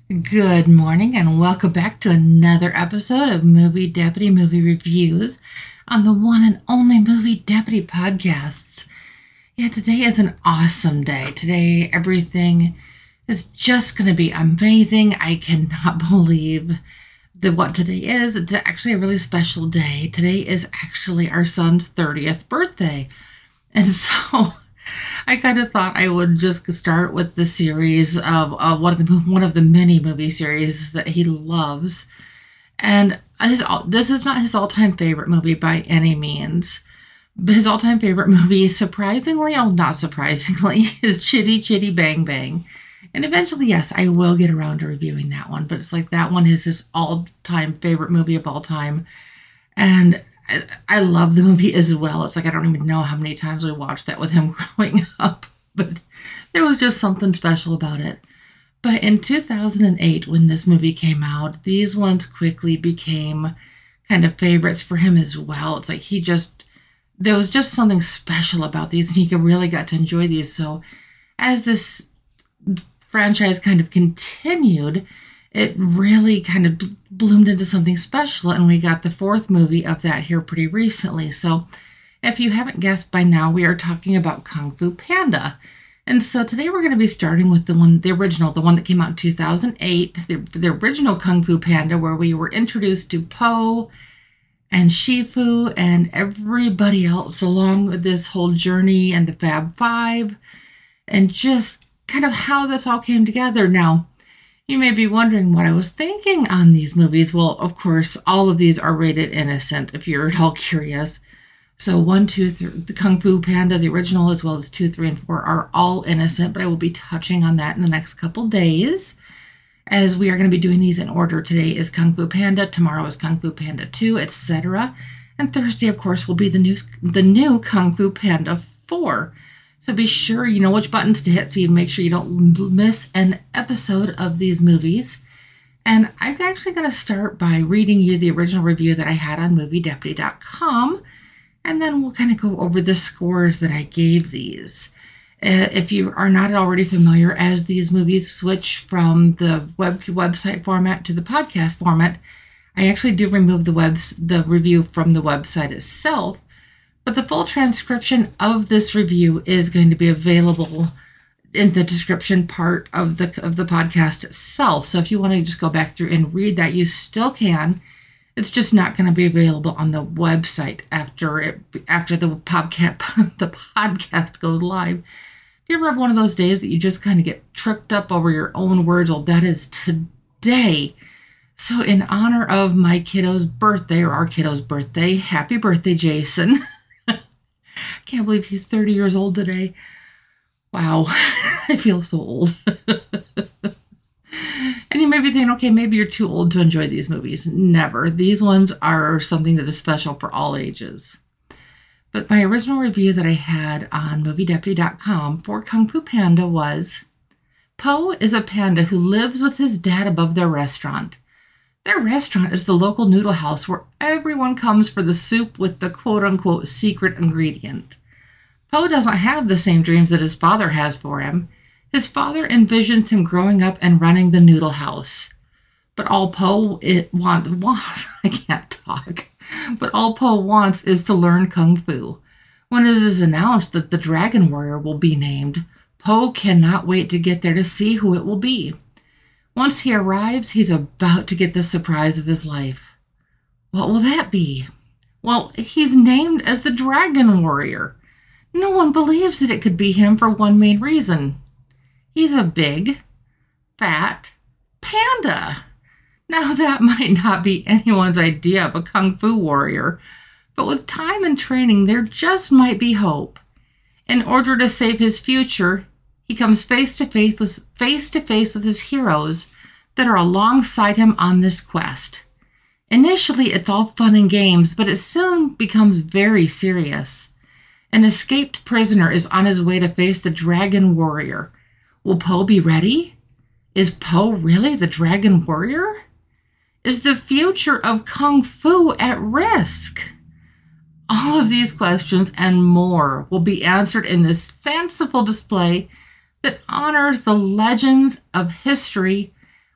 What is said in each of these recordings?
Good morning and welcome back to another episode of Movie Deputy Movie Reviews on the one and only Movie Deputy podcasts. Yeah, today is an awesome day. Today, everything is just going to be amazing. I cannot believe what today is. It's actually a really special day. Today is actually our son's 30th birthday. And so I kind of thought I would just start with the series of one of the many movie series that he loves. And this is not his all-time favorite movie by any means. But his all-time favorite movie, surprisingly, or not surprisingly, is Chitty Chitty Bang Bang. And eventually, yes, I will get around to reviewing that one. But it's like that one is his all-time favorite movie of all time. And I love the movie as well. It's like I don't even know how many times we watched that with him growing up, but there was just something special about it. But in 2008, when this movie came out, these ones quickly became kind of favorites for him as well. It's like there was just something special about these, and he really got to enjoy these. So as this franchise kind of continued, it really kind of bloomed into something special, and we got the fourth movie of that here pretty recently. So if you haven't guessed by now, we are talking about Kung Fu Panda. And so today we're going to be starting with the one that came out in 2008, the original Kung Fu Panda, where we were introduced to Po and Shifu and everybody else along with this whole journey and the Fab Five, and just kind of how this all came together. Now, you may be wondering what I was thinking on these movies. Well, of course, all of these are rated innocent, if you're at all curious. So 1, 2, 3, the Kung Fu Panda, the original, as well as 2, 3, and 4 are all innocent, but I will be touching on that in the next couple days, as we are going to be doing these in order. Today is Kung Fu Panda, tomorrow is Kung Fu Panda 2, etc. And Thursday, of course, will be the new Kung Fu Panda 4. So be sure you know which buttons to hit so you make sure you don't miss an episode of these movies. And I'm actually going to start by reading you the original review that I had on MovieDeputy.com, and then we'll kind of go over the scores that I gave these. If you are not already familiar, as these movies switch from the website format to the podcast format, I actually do remove the review from the website itself. But the full transcription of this review is going to be available in the description part of the podcast itself. So if you want to just go back through and read that, you still can. It's just not going to be available on the website after the podcast goes live. Do you ever have one of those days that you just kind of get tripped up over your own words? Well, that is today. So in honor of my kiddo's birthday, or our kiddo's birthday, happy birthday, Jason. Can't believe he's 30 years old today. Wow, I feel so old. And you may be thinking, okay, maybe you're too old to enjoy these movies. Never. These ones are something that is special for all ages. But my original review that I had on MovieDeputy.com for Kung Fu Panda was, Po is a panda who lives with his dad above their restaurant. Their restaurant is the local noodle house where everyone comes for the soup with the quote-unquote secret ingredient. Po doesn't have the same dreams that his father has for him. His father envisions him growing up and running the noodle house. But all Po wants I can't talk. But all Po wants is to learn Kung Fu. When it is announced that the Dragon Warrior will be named, Po cannot wait to get there to see who it will be. Once he arrives, he's about to get the surprise of his life. What will that be? Well, he's named as the Dragon Warrior. No one believes that it could be him for one main reason. He's a big, fat panda. Now, that might not be anyone's idea of a Kung Fu warrior, but with time and training, there just might be hope. In order to save his future, he comes face to face with his heroes that are alongside him on this quest. Initially, it's all fun and games, but it soon becomes very serious. An escaped prisoner is on his way to face the Dragon Warrior. Will Po be ready? Is Po really the Dragon Warrior? Is the future of Kung Fu at risk? All of these questions and more will be answered in this fanciful display that honors the legends of history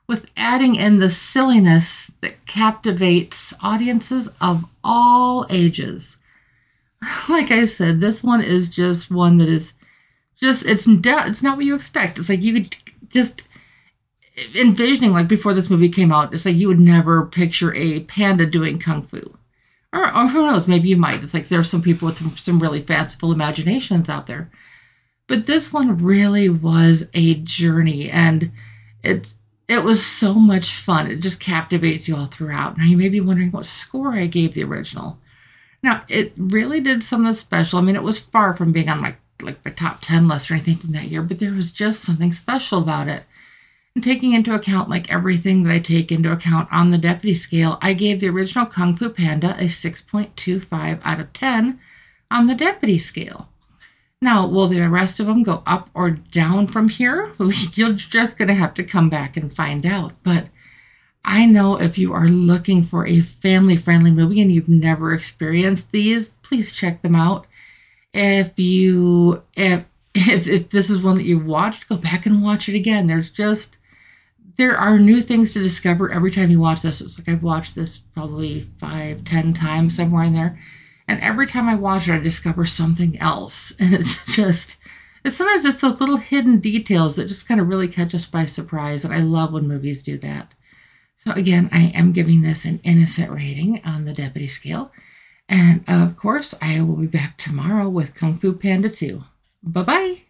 with adding in the silliness that captivates audiences of all ages. Like I said, this one is just one that is just, it's not what you expect. It's like you could just envisioning, like before this movie came out, it's like you would never picture a panda doing kung fu. Or who knows, maybe you might. It's like there's some people with some really fanciful imaginations out there. But this one really was a journey, and it was so much fun. It just captivates you all throughout. Now you may be wondering what score I gave the original. Now, it really did something special. I mean, it was far from being on my top 10 list or anything from that year, but there was just something special about it. And taking into account like everything that I take into account on the Deputy scale, I gave the original Kung Fu Panda a 6.25 out of 10 on the Deputy scale. Now, will the rest of them go up or down from here? You're just going to have to come back and find out. But I know if you are looking for a family-friendly movie and you've never experienced these, please check them out. If this is one that you've watched, go back and watch it again. There are new things to discover every time you watch this. It's like I've watched this probably 5-10 times, somewhere in there. And every time I watch it, I discover something else. And it's sometimes it's those little hidden details that just kind of really catch us by surprise. And I love when movies do that. So again, I am giving this an innocent rating on the Deputy scale. And of course, I will be back tomorrow with Kung Fu Panda 2. Bye-bye.